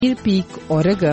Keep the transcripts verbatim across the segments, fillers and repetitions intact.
pikë org.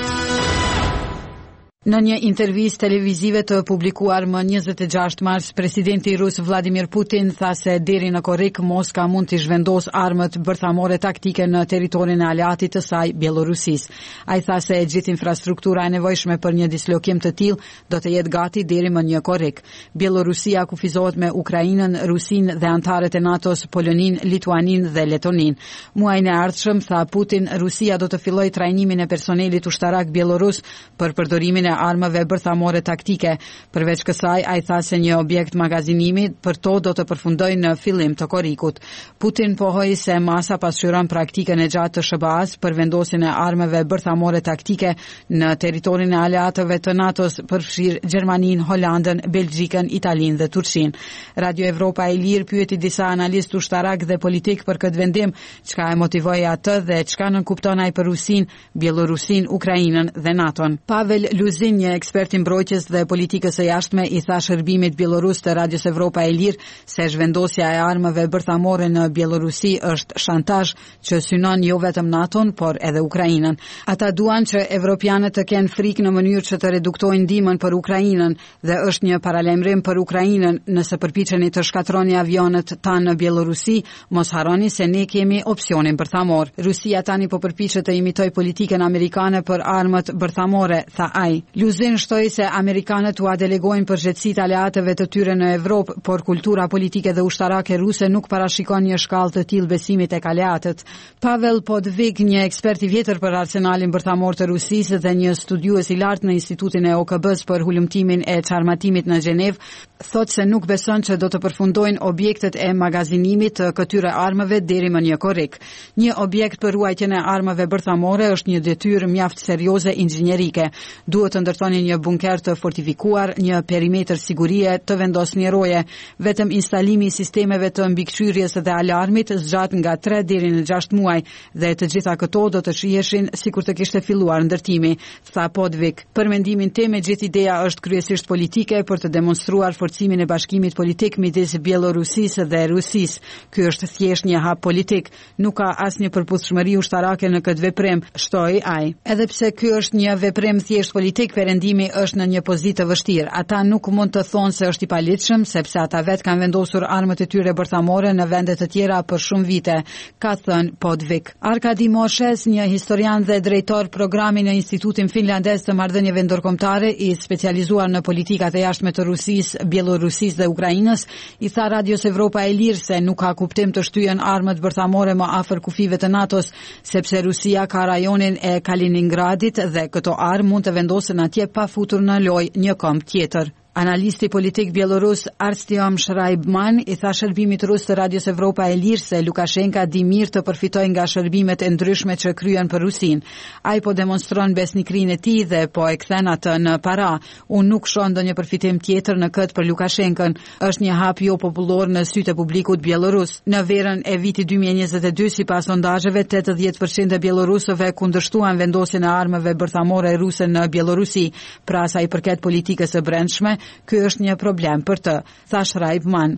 Në një intervistë televizive të publikuar më njëzet e gjashtë mars, presidenti rus Vladimir Putin tha se deri në korrik Moska mund të zhvendos armët bërthamore taktike në territorin e aleatit të saj, Bielorusis. Ai tha se gjithë infrastruktura e nevojshme për një dislokim të tillë do të jetë gati deri më një korrik. Bielorusia kufizohet me Ukrainën, Rusinë dhe antarët e NATO-s, Polonin, Lituanin dhe Letonin. Muajin e ardhshëm, tha Putin, Rusia do të fillojë trajnimin e personelit ushtarak bielorus për përdorimin e armëve bërthamore taktike. Përveç kësaj, ai tha se një objekt magazinimi për to do të përfundojë në fillim të korrikut. Putin pohoi se masa pasqyron praktikën e gjatë të S B A-s për vendosjen e armëve bërthamore taktike në territorin e aleatëve të NATO-s, përfshirë Gjermaninë, Holandën, Belgjikën, Italinë dhe Turqinë. Radio Evropa e Lirë pyeti disa analistë ushtarak dhe politik për këtë vendim, çka e motivoi atë dhe çka nënkupton ai për Rusinë, Bielorusinë, Ukrainën dhe NATO-n. Pavel Luz një ekspert i mbrojtjes dhe politikës së jashtme i tha shërbimit bielorus të Radios Evropa e Lirë se zhvendosja e armëve bërthamore në Bielorusi është shantazh që synon jo vetëm NATO-n, por edhe Ukrainën. Ata duan që evropianët të kenë frikë në mënyrë që të reduktojnë ndihmën për Ukrainën dhe është një paralajmërim për Ukrainën nëse përpiqeni të shkatroni avionët tanë në Bielorusi, mos harroni se ne kemi opsionin bërthamor. Rusia tani po përpiqet të imitojë politikën amerikane për armët bërthamore, tha ai. Luzin shtoi se amerikanët u delegojnë përgjegjësitë aleatëve të tyre në Evropë, por kultura politike dhe ushtarake ruse nuk parashikon një shkallë të tillë besimi tek aleatët. Pavel Podvig, një ekspert i vjetër për arsenalin bërthamor të Rusisë dhe një studiues i lartë në Institutin e O K B-s për hulumtimin e çarmatimit në Gjenev, thot se nuk beson që do të përfundojnë objektet e magazinimit të këtyre armëve deri më një korrik. Një objekt për ruajtjen e armëve bërthamore është një detyrë mjaft serioze inxhinierike. Duhet të ndërtoni një bunker të fortifikuar, një perimetër sigurie të vendosmjeroje. Vetëm instalimi i sistemeve të mbikëqyrjes dhe alarmit zgjat nga tre deri në gjashtë muaj dhe të gjitha këto do të shiheshin sikur të kishte filluar ndërtimi, tha Podvik. Për mendimin tim, gjithë ideja është kryesisht politike për të demonstruar forcimin e bashkimit politik midis Bielorusisë dhe Rusisë. Ky është thjesht një hap politik, nuk ka asnjë përputhshmëri ushtarake në këtë veprim, shtoi ai. Edhe pse ky është një veprim thjesht politik, perëndimi është në një pozitë të vështirë. Ata nuk mund të thonë se është i palitshëm, sepse ata vetë kanë vendosur armët e tyre bërthamore në vende të tjera për shumë vite, ka thënë Podvik. Arkadi Moshes, një historian dhe drejtor programi në Institutin Finlandez të Marrëdhënieve Ndërkombëtare, i specializuar në politikat e jashtme të Rusisë, Bielorusisë dhe Ukrainës, i tha Radios Evropa e Lirë se nuk ka kuptim të shtyhen armët bërthamore më afër kufive të NATO-s, sepse Rusia ka rajonin e Kaliningradit dhe këto armë mund të vendosen atje pa futur në lojë një këmbë tjetër. Analisti politik bielorus Artyom Shraibman i tha shërbimit rus të Radios Evropa e Lirë se Lukashenka di mirë të përfitojë nga shërbimet e ndryshme që kryen për Rusinë. Ai po demonstron besnikrinë e tij dhe po e kthen atë në para. Unë nuk shoh ndonjë përfitim tjetër në këtë për Lukashenkën. Është një hap jo popullor në sytë e publikut bielorus. Në verën e vitit dy mijë e njëzet e dy, sipas sondazheve, tetëdhjetë përqind e bielorusëve kundërshtuan vendosjen e armëve bërthamore ruse në Bielorusi. Pra sa i përket politikës së brendshme, ky është një problem për të, tha Shraibman.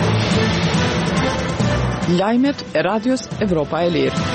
Lajmet e Radios Evropa e Lirë.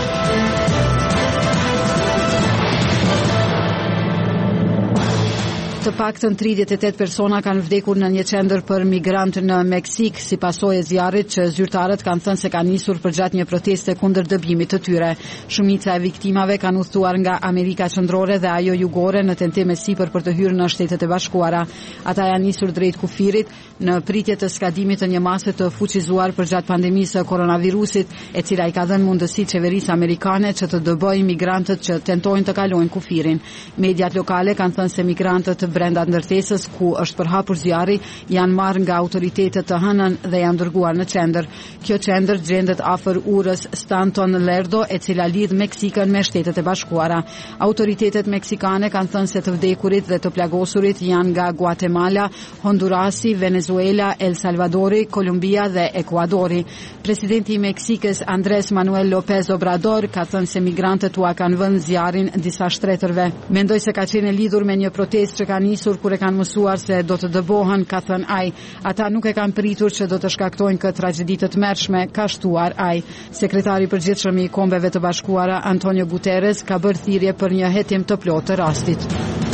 Të paktën tridhjetë e tetë persona kanë vdekur në një qendër për migrantë në Meksik, si pasojë e zjarrit që zyrtarët kanë thënë se ka nisur përgjatë një proteste kundër dëbimit të tyre. Shumica e viktimave kanë udhëtuar nga Amerika Qendrore dhe ajo jugore në tentim sipër për të hyrë në Shtetet e Bashkuara. Ata janë nisur drejt kufirit në pritje të skadimit të një mase të fuqizuar përgjatë pandemisë së koronavirusit, e cila i ka dhënë mundësi qeverisë amerikane që të dëbojë migrantët që tentojnë të kalojnë kufirin. Mediat lokale kanë thënë se migrantët brenda ndërtesës ku është përhapur zjarri janë marrë nga autoritetet të hënën dhe janë dërguar në qendër. Kjo qendër gjendet afër urës Stanton Lerdo, e cila lidh Meksikën me Shtetet e Bashkuara. Autoritetet meksikane kanë thënë se të vdekurit dhe të plagosurit janë nga Guatemala, Hondurasi, Venezuela, El Salvadori, Kolumbia dhe Ekuadori. Presidenti i Meksikës Andrés Manuel López Obrador ka thënë se migrantët ua kanë vënë zjarrin disa shtretërve. Mendoj se ka qenë lidhur me një protestë që ka nisur kur e kanë mësuar se do të dëbohen, ka thënë ai. Ata nuk e kanë pritur që do të shkaktojnë këtë tragjedi të tmerrshme, ka shtuar ai. Sekretari i përgjithshëm i Kombeve të Bashkuara Antonio Guterres ka bërë thirrje për një hetim të plotë të rastit.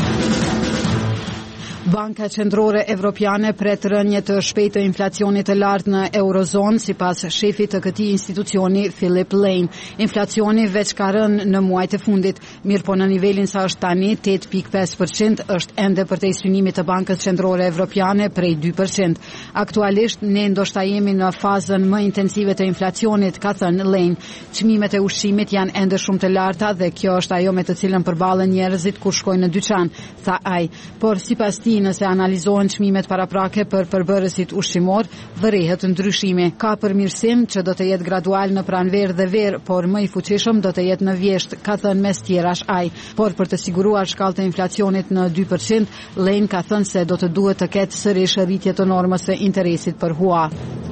Banka Qendrore Evropiane pret rënje të shpejtë të inflacionit të lartë në Eurozonë, sipas shefit të këtij institucioni Philip Lane. Inflacioni veç ka rënë në muajt e fundit, mirë po në nivelin sa është tani, tetë pikë pesë përqind, është ende përtej synimit të Bankës Qendrore Evropiane prej dy përqind. Aktualisht ne ndoshta jemi në fazën më intensive të inflacionit, ka thënë Lane. Çmimet e ushqimit janë ende shumë të larta dhe kjo është ajo me të cilën përballen njerëzit kur shkojnë në dyqan, tha ai. Por sipas tij, nëse analizohen çmimet paraprake për përbërësit ushqimor, vërehet ndryshimi. Ka përmirësim që do të jetë gradual në pranverë dhe verë, por më i fuqishëm do të jetë në vjesht, ka thënë mes tjerash ai. Por për të siguruar shkallë të inflacionit në dy përqind, Lane ka thënë se do të duhet të ketë sërish rritje të normës së interesit për hua.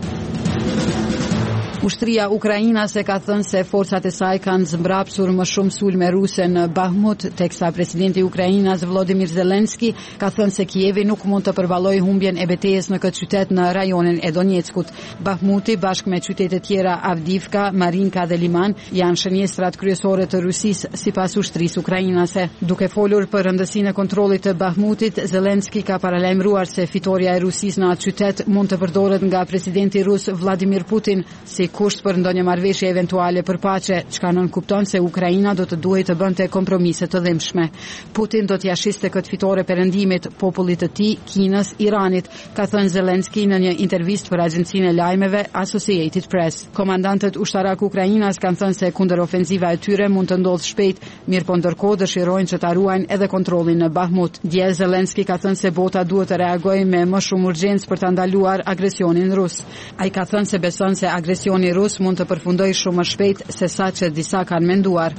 Ushtria ukrainase ka thënë se forcat e saj kanë zmbrapsur më shumë sulme ruse në Bahmut, teksa presidenti i Ukrainës Volodymyr Zelensky ka thënë se Kijevi nuk mund të përballojë humbjen e betejës në këtë qytet në rajonin e Donjeckut. Bahmuti bashkë me qytete tjera Avdivka, Marinka dhe Liman janë shënjestrat kryesore të Rusisë sipas ushtrisë ukrainase. Duke folur për rëndësinë e kontrollit të Bahmutit, Zelensky ka paralajmëruar se fitoria e Rusisë në atë qytet mund të përdoret nga presidenti rus Vladimir Putin si kusht për ndonjë marrëveshje eventuale për paqe, çka nën kupton se Ukraina do të duhej të bënte kompromise të dhimbshme. Putin do t'ia shiste këtë fitore perëndimit, popullit të tij, Kinës, Iranit, ka thënë Zelensky në një intervistë për agjencinë e lajmeve Associated Press. Komandantët ushtarak Ukrainas kanë thënë se kundërofenziva e tyre mund të ndodhë shpejt, mirë po ndërkohë dëshirojnë që ta ruajnë edhe kontrollin në Bahmut. Dje Zelensky ka thënë se bota duhet të reagojë me më shumë urgjencë për ta ndaluar agresionin rus. Ai ka thënë se beson se agresioni rus mund të përfundojë shumë më shpejt se sa që disa kanë menduar.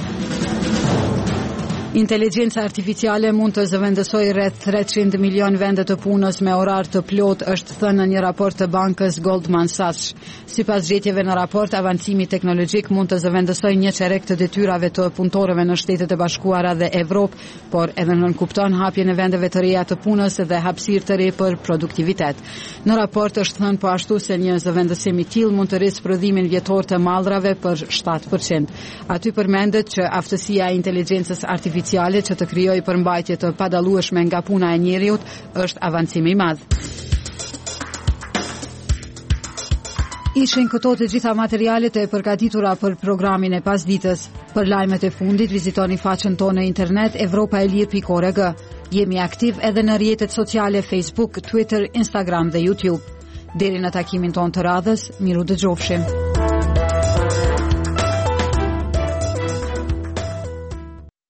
Inteligjenca artificiale mund të zëvendësojë rreth treqind milion vende të punës me orar të plot, është thënë në një raport të bankës Goldman Sachs. Sipas gjetjeve në raport, avancimi teknologjik mund të zëvendësojë një çerek të detyrave të punëtorëve në Shtetet e Bashkuara dhe Evropë, por edhe nën kupton hapjen e vendeve të reja të punës dhe hapësirë të re për produktivitet. Në raport është thënë po ashtu se një zëvendësim i tillë mund të rrisë prodhimin vjetor të mallrave për shtatë përqind. Aty përmendet që aftësia e inteligjencës artificiale që të krijojë përmbajtje të padallueshme nga puna e njeriut është avancim i madh. Ishin këto të gjitha materialet e përgatitura për programin e pasditës. Për lajmet e fundit vizitoni faqen tonë në internet evropa e lirë pikë org. Jemi aktiv edhe në rrjetet sociale Facebook, Twitter, Instagram dhe YouTube. Deri në takimin tonë të radhës, miru dëgjofshim.